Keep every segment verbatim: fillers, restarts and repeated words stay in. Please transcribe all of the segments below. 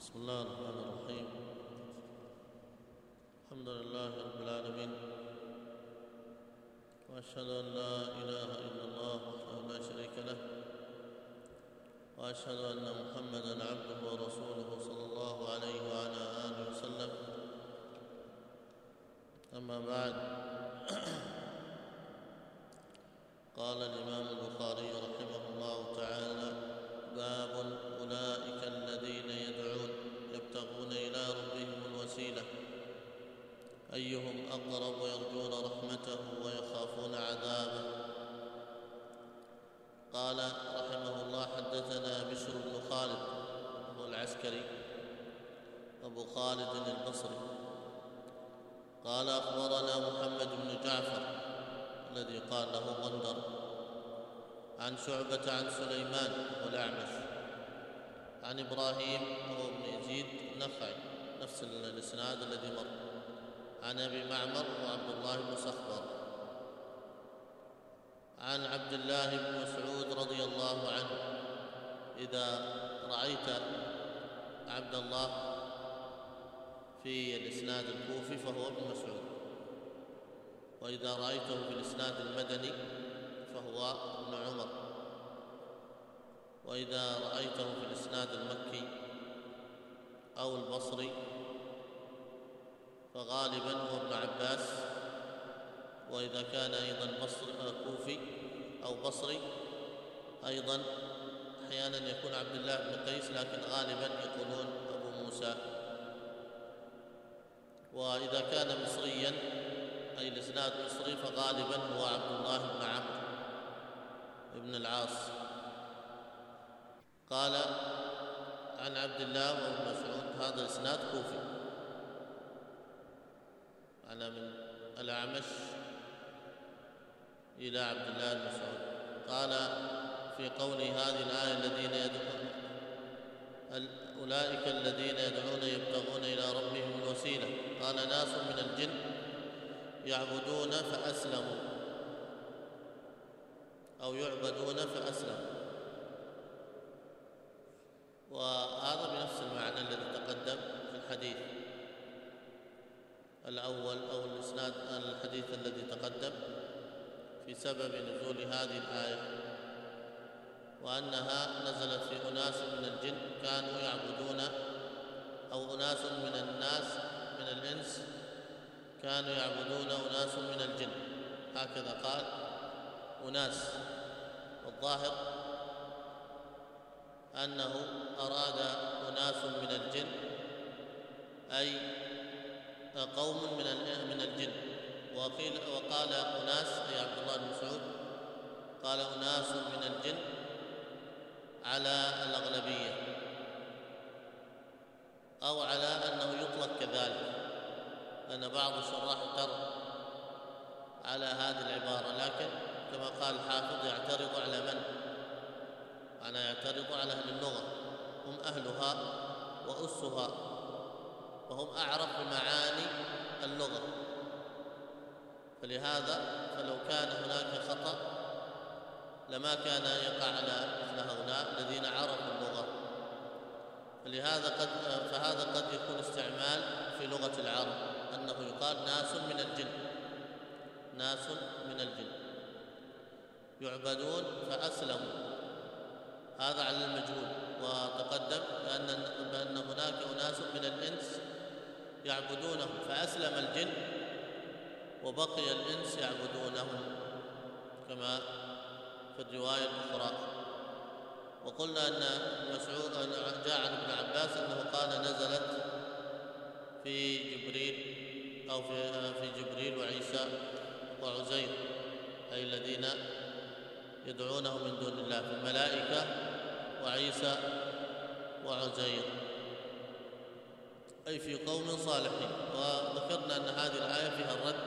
بسم الله الرحمن الرحيم. الحمد لله رب العالمين، وأشهد أن لا إله إلا الله وحده لا شريك له، وأشهد أن محمدًا عبده ورسوله صلى الله عليه وعلى آله وسلم. أما بعد، قال الإمام البخاري رحمه الله تعالى: باب أولئك الذين يدعون يبتغون إلى ربهم الوسيلة أيهم أقرب ويرجون رحمته ويخافون عذابه. قال رحمه الله: حدثنا بشر بن خالد هو العسكري أبو خالد البصري قال أخبرنا محمد بن جعفر الذي قال له غندر عن شعبة عن سليمان والأعمش عن إبراهيم وهو ابن يزيد النخعي نفس الإسناد الذي مر عن أبي معمر وعبد الله بن صخبر عن عبد الله بن مسعود رضي الله عنه: إذا رأيت عبد الله في الإسناد الكوفي فهو ابن مسعود، وإذا رأيته في الإسناد المدني فهو ابن عمر، وإذا رأيته في الإسناد المكي أو البصري فغالبا هو ابن عباس، وإذا كان أيضا بصري كوفي أو بصري أيضا أحيانا يكون عبد الله بن قيس، لكن غالبا يقولون أبو موسى. وإذا كان مصريا أي الإسناد مصري فغالبا هو عبد الله بن عمرو بن العاص. قال عن عبد الله وابن مسعود، هذا الإسناد كوفي، أنا من الأعمش إلى عبد الله بن مسعود. قال في قوله هذه الآية: الذين يدعون أولئك الذين يدعون يبتغون إلى ربهم الوسيلة، قال ناس من الجن يعبدون فأسلموا أو يعبدون فأسلموا، وهذا بنفس المعنى الذي تقدم في الحديث الأول أو الإسناد الحديث الذي تقدم في سبب نزول هذه الآية، وأنها نزلت في أناس من الجن كانوا يعبدون، أو أناس من الناس من الإنس كانوا يعبدون أناس من الجن، هكذا قال أناس، والظاهر أنه أراد أناس من الجن أي قوم من من الجن، وقيل وقال أناس أي عبد الله بن مسعود قال أناس من الجن على الأغلبية، أو على أنه يطلق كذلك، لأن بعض الشراح اعترض على هذه العبارة، لكن كما قال الحافظ يعترض على من؟ أنا يعترض على أهل اللغة، هم أهلها وأسها، وهم أعرف بمعاني اللغة، فلهذا فلو كان هناك خطأ لما كان يقع على مثل هؤلاء الذين عرفوا اللغة، فلهذا قد فهذا قد يكون استعمال في لغة العرب أنه يقال ناس من الجن، ناس من الجن يعبدون فأسلموا، هذا على المجهول. وتقدم بأن بأن هناك أناس من الإنس يعبدونهم فأسلم الجن وبقي الإنس يعبدونهم، كما في الرواية الأخرى. وقلنا أن مسعود جاء عن ابن عباس أنه قال نزلت في جبريل أو في في جبريل وعيسى وعزير، أي الذين يدعونه من دون الله، في الملائكة وعيسى وعزير، أي في قوم صالحين. وذكرنا أن هذه الآية فيها الرد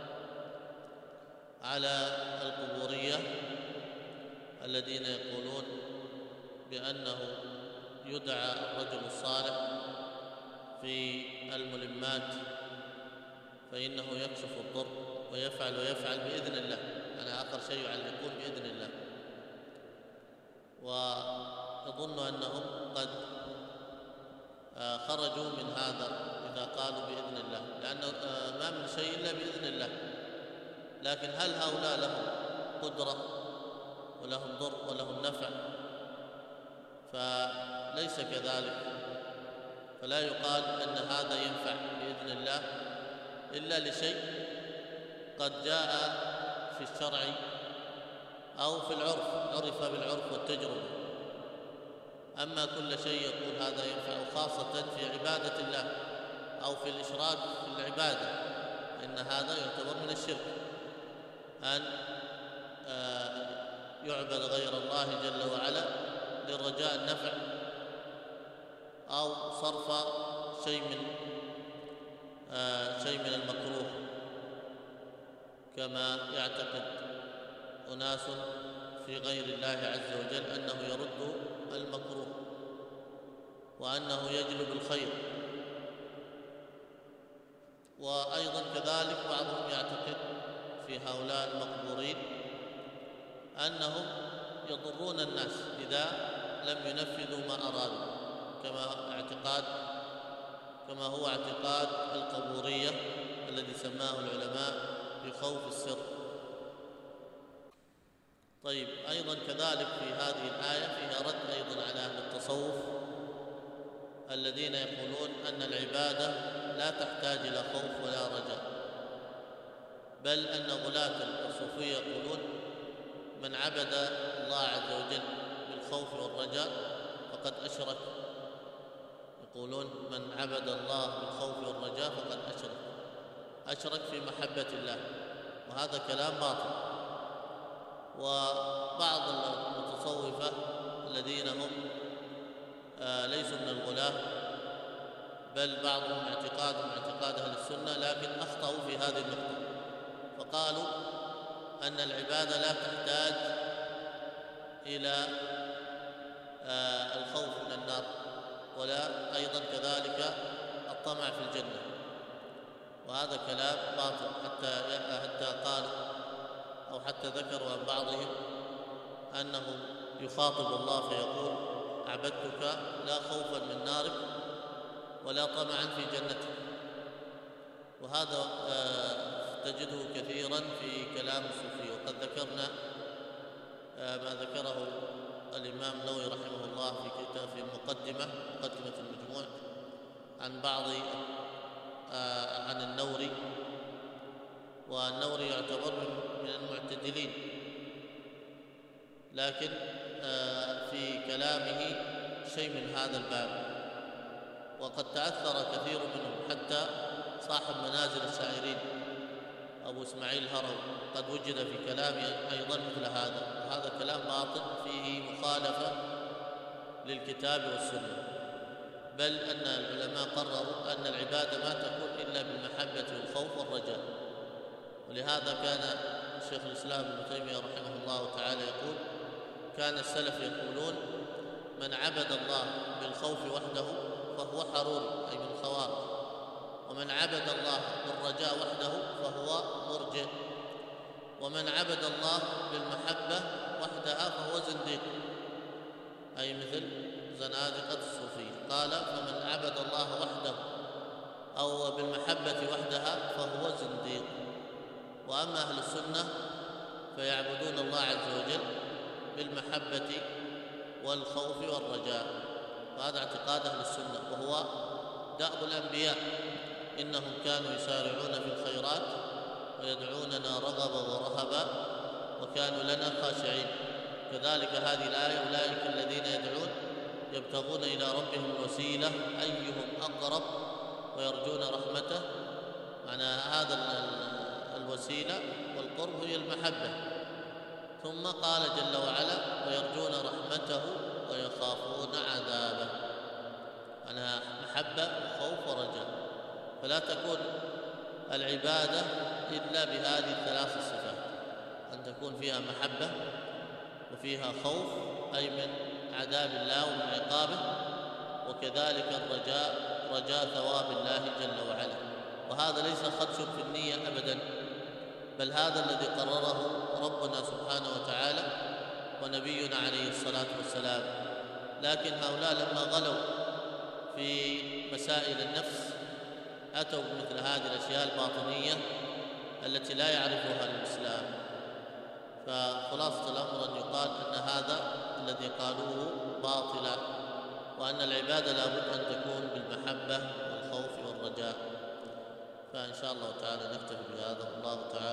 على القبورية الذين يقولون بأنه يدعى الرجل الصالح في الملمات فإنه يكشف الضر ويفعل ويفعل بإذن الله، أنا آخر شيء يعلقون بإذن الله، ويظن أنهم قد خرجوا من هذا إذا قالوا بإذن الله، لأنه ما من شيء إلا بإذن الله. لكن هل هؤلاء لهم قدرة ولهم ضر ولهم نفع؟ فليس كذلك، فلا يقال أن هذا ينفع بإذن الله إلا لشيء قد جاء في الشرع أو في العرف، عرف بالعرف والتجربة. أما كل شيء يقول هذا ينفع، خاصة في عبادة الله أو في الإشراك في العبادة، إن هذا يعتبر من الشرك، أن يعبد غير الله جل وعلا لرجاء النفع أو صرف شيء من شيء من المكروه، كما يعتقد أناس في غير الله عز وجل أنه يرد المكروه وأنه يجلب الخير. وأيضا كذلك بعضهم يعتقد في هؤلاء المقبورين أنهم يضرون الناس إذا لم ينفذوا ما أرادوا، كما اعتقاد كما هو اعتقاد القبورية الذي سماه العلماء بخوف السر. طيب، أيضا كذلك في هذه الآية فيها رد أيضا على أهل التصوف الذين يقولون أن العبادة لا تحتاج إلى خوف ولا رجاء، بل أن غلاة الصوفية يقولون من عبد الله عز وجل بالخوف والرجاء فقد أشرك. يقولون من عبد الله بالخوف والرجاء فقد أشرك، أشرك في محبة الله، وهذا كلام باطل. وبعض المتصوفة الذين هم آه ليسوا من الغلاة، بل بعضهم اعتقادهم اعتقاد أهل السنة، لكن أخطأوا في هذه النقطة، فقالوا أن العبادة لا تحتاج إلى آه الخوف من النار، ولا أيضا كذلك الطمع في الجنة، وهذا كلام باطل. حتى حتى قالوا أو حتى ذكروا عن بعضهم أنه يخاطب الله فيقول: عبدتك لا خوفا من نارك ولا طمعا في جنتك. وهذا تجده كثيرا في كلام الصوفية. وقد ذكرنا ما ذكره الإمام النووي رحمه الله في كتاب في مقدمة مقدمة المجموع عن بعض عن النوري، والنوري يعتبر من المعتدلين، لكن في كلامه شيء من هذا الباب، وقد تأثر كثير منهم، حتى صاحب منازل السائرين أبو إسماعيل الهروي قد وجد في كلامه أيضا مثل هذا، وهذا كلام باطل فيه مخالفة للكتاب والسنة، بل أن العلماء قرروا أن العبادة ما تكون إلا بالمحبة والخوف والرجاء. ولهذا كان شيخ الإسلام ابن تيمية رحمه الله تعالى يقول: كان السلف يقولون: من عبد الله بالخوف وحده فهو حروري، أي من الخوارج، ومن عبد الله بالرجاء وحده فهو مرجئ، ومن عبد الله بالمحبة وحدها فهو زنديق، أي مثل زنادقة الصوفية. قال: فمن عبد الله وحده أو بالمحبة وحدها فهو زنديق. وأما أهل السنة فيعبدون الله عز وجل بالمحبة والخوف والرجاء، وهذا اعتقاد أهل السنة، وهو دأب الأنبياء، إنهم كانوا يسارعون في الخيرات ويدعوننا رغبا ورهبا وكانوا لنا خاشعين. كذلك هذه الآية: أولئك الذين يدعون يبتغون إلى ربهم الوسيلة أيهم أقرب ويرجون رحمته. معنى هذا الوسيلة والقرب هي المحبة. ثم قال جل وعلا: ويرجون رحمته ويخافون عذابه. معناها محبة وخوف ورجاء. فلا تكون العبادة إلا بهذه الثلاث الصفات: أن تكون فيها محبة وفيها خوف أي من عذاب الله ومن عقابه، وكذلك الرجاء رجاء ثواب الله جل وعلا. وهذا ليس خدش في النية أبدا، بل هذا الذي قرره ربنا سبحانه وتعالى ونبينا عليه الصلاة والسلام. لكن هؤلاء لما غلوا في مسائل النفس أتوا بمثل هذه الأشياء الباطنية التي لا يعرفها الإسلام. فخلاصة الأمر أن يقال أن هذا الذي قالوه باطلا، وأن العبادة لا بد أن تكون بالمحبة والخوف والرجاء. فإن شاء الله تعالى نكتفي بهذا. الله تعالى